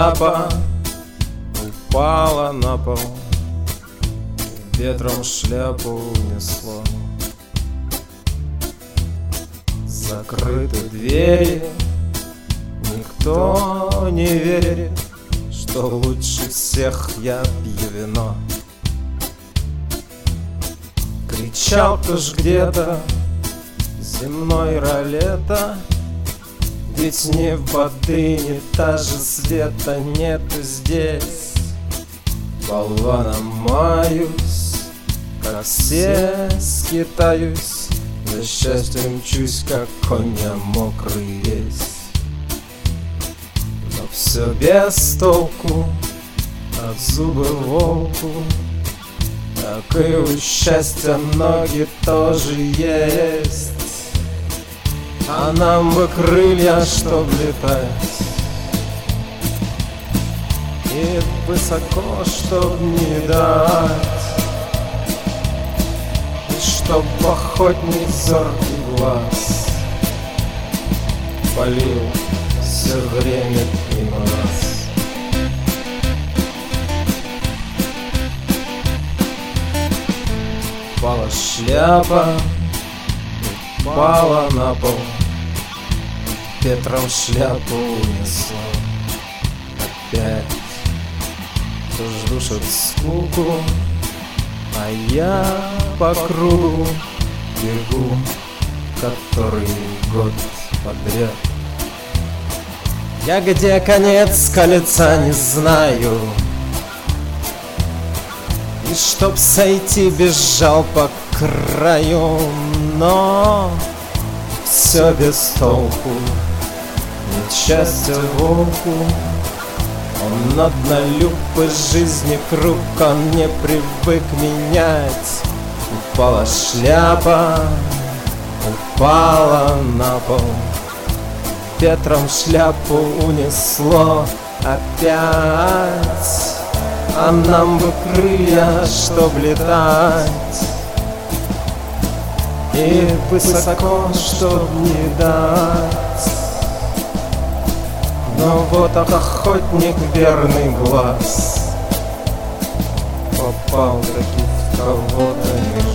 шляпа упала на пол, ветром шляпу унесло. Закрыты двери, никто не верит, что лучше всех я пью вино. Кричал кто ж где-то земной ролета, ведь ни воды, ни даже света нету здесь. Болваном маюсь, как все скитаюсь, за счастьем мчусь, как конь я мокрый весь. Но все без толку, от зуба волку, так и у счастья ноги тоже есть. А нам бы крылья, чтоб летать, и высоко, чтоб не дать, и чтоб охотник зоркий глаз палил все время мимо нас. Упала шляпа, упала на пол, ветром шляпу унесло. Опять кто ж душит скуку, а я по кругу бегу который год подряд. Я где конец колеца не знаю, и чтоб сойти бежал по краю, но все без толку, нет счастья волку. Он однолюб из жизни круг, он не привык менять. Упала шляпа, упала на пол, ветром шляпу унесло опять. А нам бы крылья, чтоб летать, и высоко, чтоб не дать. Но вот охотник верный глаз попал таки в кого-то.